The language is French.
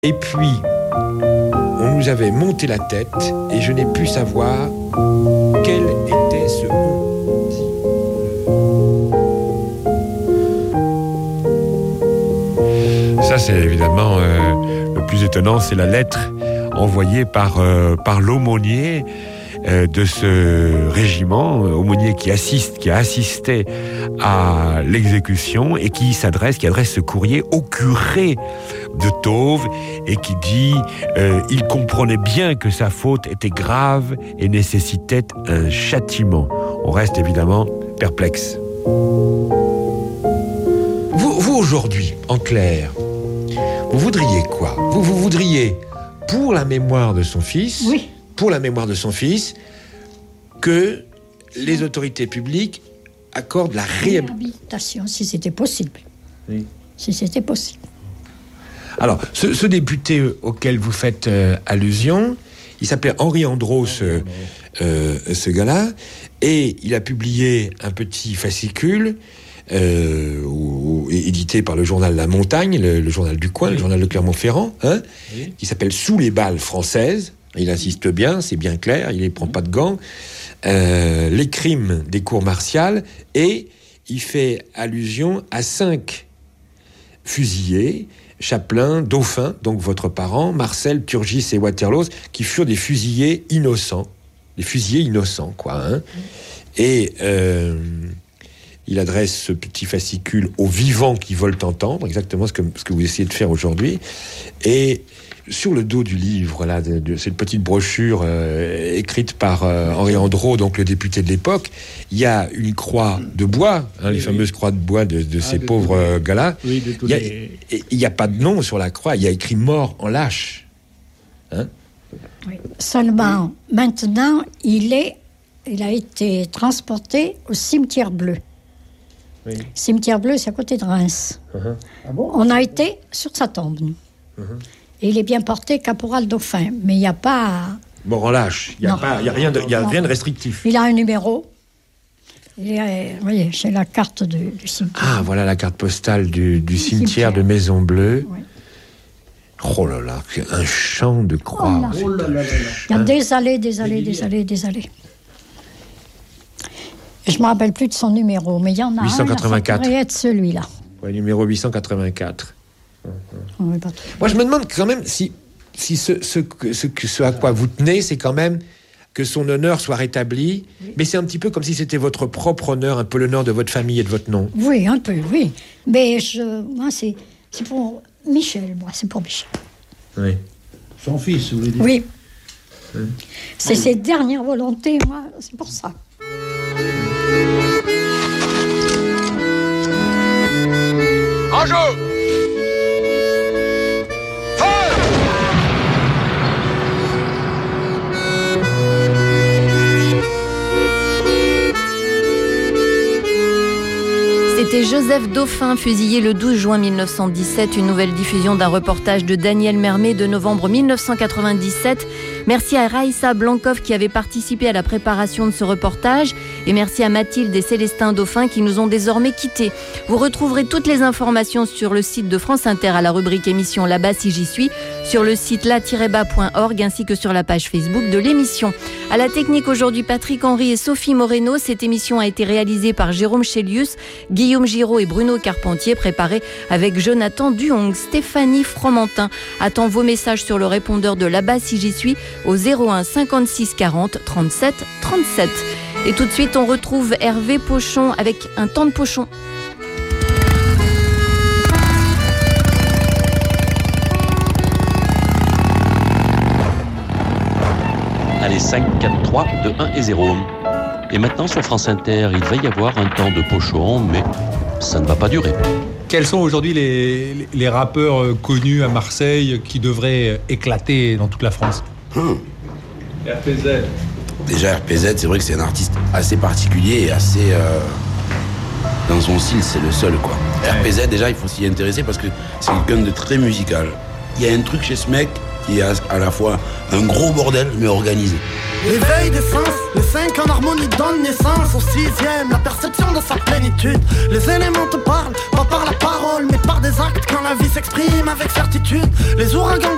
Et puis, on nous avait monté la tête et je n'ai pu savoir quel était ce on. Ça, c'est évidemment le plus étonnant, c'est la lettre envoyée par l'aumônier de ce régiment, aumônier qui a assisté à l'exécution et qui adresse ce courrier au curé de Tauves et qui dit il comprenait bien que sa faute était grave et nécessitait un châtiment. On reste évidemment perplexe. Vous aujourd'hui, en clair, vous voudriez quoi ? Vous voudriez, pour la mémoire de son fils, oui. Pour la mémoire de son fils, que les autorités publiques accordent la réhabilitation, si c'était possible. Oui. Si c'était possible. Alors, ce député auquel vous faites allusion, il s'appelait Henri Andros, ce gars-là, et il a publié un petit fascicule édité par le journal La Montagne, le journal du coin, le journal de Clermont-Ferrand, qui s'appelle Sous les balles françaises. Il insiste bien, c'est bien clair, il ne prend pas de gants. Les crimes des cours martiales, et il fait allusion à 5 fusillés, Chapelain, Dauphin, donc votre parent, Marcel, Turgis et Waterloo, qui furent des fusillés innocents. Des fusillés innocents, quoi. Et il adresse ce petit fascicule aux vivants qui veulent entendre, exactement ce que vous essayez de faire aujourd'hui. Et sur le dos du livre, là, de cette petite brochure écrite par Henri Andros, donc le député de l'époque, il y a une croix de bois, les fameuses croix de bois de ces pauvres gars-là. Oui, il n'y a pas de nom sur la croix, il y a écrit « mort en lâche ». Oui. Seulement, maintenant, il a été transporté au cimetière bleu. Oui. Cimetière bleu, c'est à côté de Reims. Uh-huh. Ah bon ? On a été sur sa tombe, nous. Uh-huh. Et il est bien porté caporal Dauphin, mais il n'y a pas... Mort en lâche, il n'y a rien de restrictif. Il a un numéro. Vous voyez, c'est la carte du cimetière. Ah, voilà la carte postale du cimetière de Maison Bleue. Oui. Oh là là, un champ de croix. Oh là là. Il y a des allées. Je ne me rappelle plus de son numéro, mais il y en a 884. Ça pourrait être celui-là. Ouais, numéro 884. Moi, je me demande quand même si ce à quoi vous tenez, c'est quand même que son honneur soit rétabli, mais c'est un petit peu comme si c'était votre propre honneur, un peu l'honneur de votre famille et de votre nom. Oui, un peu, oui. Mais moi, c'est pour Michel, c'est pour Michel. Oui. Son fils, vous voulez dire ? Oui. C'est ses dernières volontés, moi, c'est pour ça. En jeu! C'était Joseph Dauphin, fusillé le 12 juin 1917, une nouvelle diffusion d'un reportage de Daniel Mermet de novembre 1997. Merci à Raïssa Blankov qui avait participé à la préparation de ce reportage et merci à Mathilde et Célestin Dauphin qui nous ont désormais quittés. Vous retrouverez toutes les informations sur le site de France Inter à la rubrique émission Là-bas si j'y suis, sur le site la-bas.org ainsi que sur la page Facebook de l'émission. À la technique aujourd'hui, Patrick Henry et Sophie Moreno. Cette émission a été réalisée par Jérôme Chélius, Guillaume Giraud et Bruno Carpentier, préparée avec Jonathan Duhong. Stéphanie Fromentin attend vos messages sur le répondeur de Là-bas si j'y suis au 01 56 40 37 37. Et tout de suite, on retrouve Hervé Pochon avec un temps de pochon. Allez, 5, 4, 3, 2, 1 et 0. Et maintenant, sur France Inter, il va y avoir un temps de pochon, mais ça ne va pas durer. Quels sont aujourd'hui les rappeurs connus à Marseille qui devraient éclater dans toute la France ? RPZ. Déjà, RPZ, c'est vrai que c'est un artiste assez particulier et assez... dans son style, c'est le seul, quoi. RPZ, déjà, il faut s'y intéresser parce que c'est quelqu'un de très musical. Il y a un truc chez ce mec qui est à la fois un gros bordel, mais organisé. L'éveil des sens, les 5 en harmonie donnent naissance au 6e, la perception de sa plénitude. Les éléments te parlent, pas par la parole, mais par des actes quand la vie s'exprime avec certitude. Les ouragans